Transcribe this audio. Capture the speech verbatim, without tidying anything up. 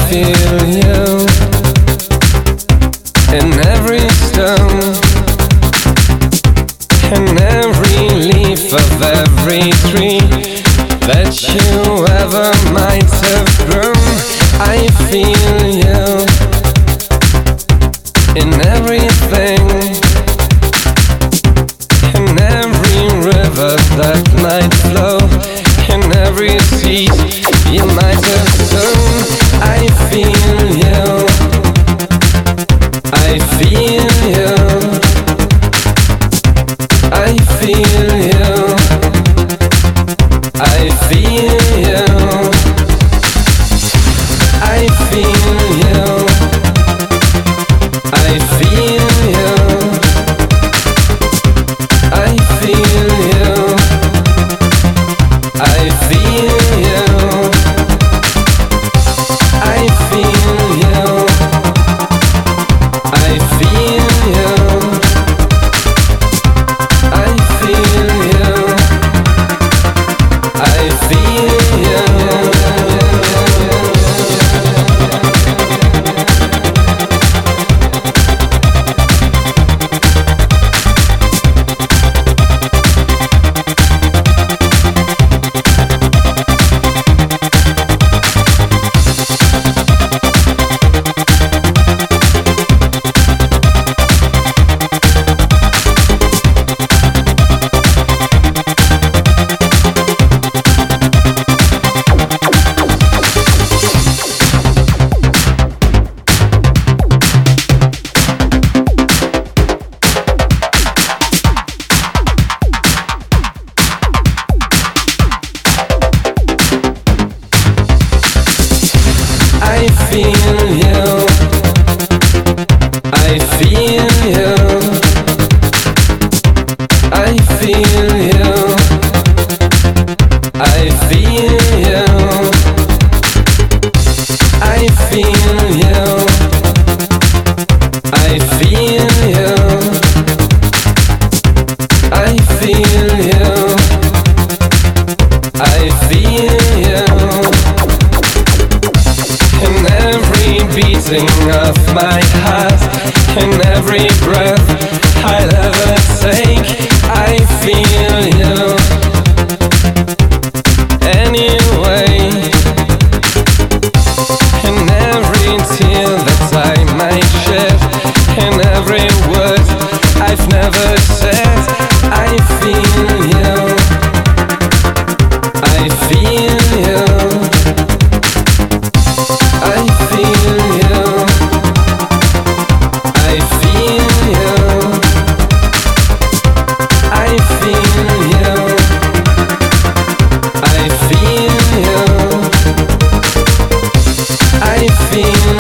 feel you in every stone, in every leaf of every tree that you ever might have grown. I feel you in everything, in every river that might flow, in every seed you might have sown. I feel you, I feel you, I feel you, I feel you, I feel you, I feel you, I feel you, I feel you, I feel you, I feel you, I feel you, I feel you. I feel you, I feel you, I feel you, I feel you, I feel you, I feel you, I feel you, I feel you. In every beating of my heart, in every breath I'll ever take, I feel you. Anyway, in every tear that I might shed, in every word I've never said, I feel you, I feel you, I feel you, I feel you, I feel you, I feel you, I feel